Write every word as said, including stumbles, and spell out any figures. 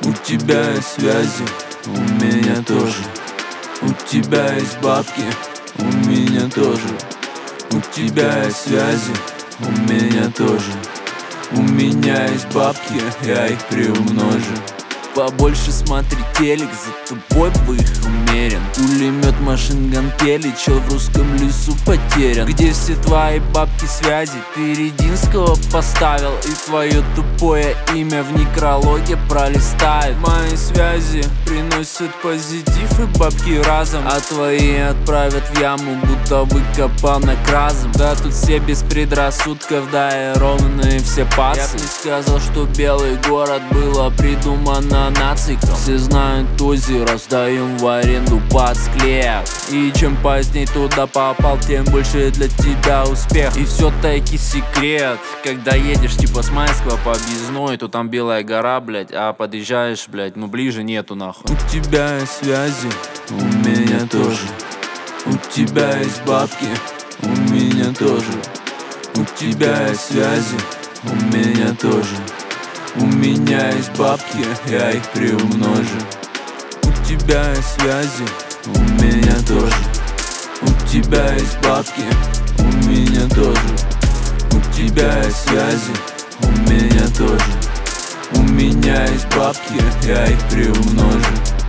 У тебя есть связи, у меня тоже. У тебя есть бабки, у меня тоже. У тебя есть связи, у меня тоже. У меня есть бабки, я их приумножу. Побольше смотри телек, за тобой бы их умерен. Пулемет, машинган, теле, чел в русском лесу потерян. Где все твои бабки, связи? Ты Рединского поставил, и твое тупое имя в некрологе пролистает. Мои связи приносят позитив и бабки разом, а твои отправят в яму, будто выкопал на кразом. Да тут все без предрассудков, да и ровные все пацы. Я бы не сказал, что белый город было придумано нациком. Все знают УЗИ, раздаем в аренду под склеп. И чем поздней туда попал, тем больше для тебя успех. И все-таки секрет, когда едешь типа с Майского по объездной, то там Белая гора, блять, а подъезжаешь, блять, ну ближе нету нахуй. У тебя есть связи, у меня тоже. У тебя есть бабки, у меня тоже. У тебя есть связи, у меня тоже. У меня есть бабки, я их приумножу. У тебя есть связи, у меня тоже. У тебя есть бабки, у меня тоже. У тебя есть связи, у меня тоже. У меня есть бабки, я их приумножу.